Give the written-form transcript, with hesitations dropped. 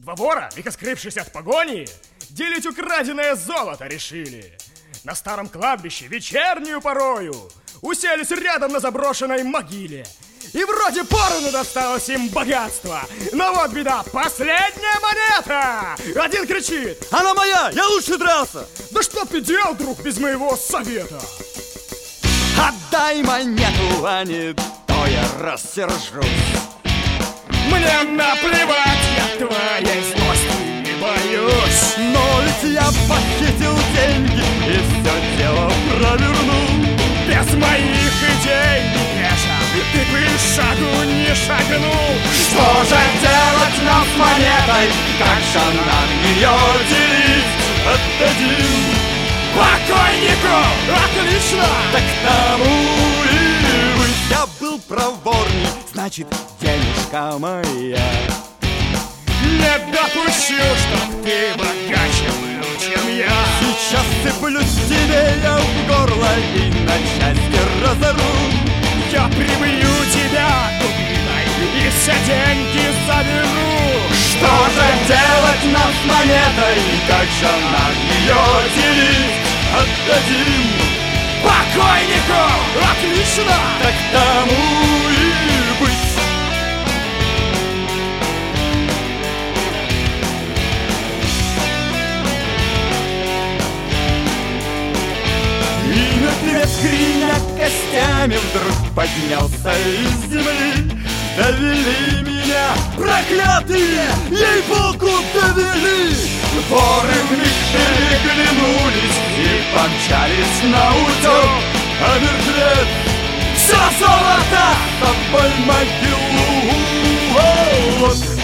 Два вора, века скрывшись от погони, делить украденное золото решили. На старом кладбище вечернюю порою уселись рядом на заброшенной могиле. И вроде поровну досталось им богатство. Но вот беда, последняя монета! Один кричит: она моя, я лучше дрался! Да что ты делал, друг, без моего совета? Отдай монету, а не то я рассержусь. Мне наплевать, я твоей злости не боюсь. Но ведь я похитил деньги и все дело провернул. Без моих идей, Миша, ты бы шагу не шагнул. Что же делать нам с монетой? Как же нам ее делить? Отдадим покойнику! Отлично! Так тому и быть. Я был проворней, значит, денежка моя. Не допущу, чтоб ты богаче был, чем я. Сейчас сыплюсь тебе я в горло и на части разору. Я прибью тебя дубиной и все деньги заберу. Что же делать нам с монетой? Как же нам ее делить? Отдадим покойнику! Отлично! Так тому и быть. И мертвец, гремя костями, вдруг поднялся из земли. Довели меня, проклятые, ей-богу, довели. Воры вмиг переглянулись и помчались на утек. А мертвец все золото с собой могилу.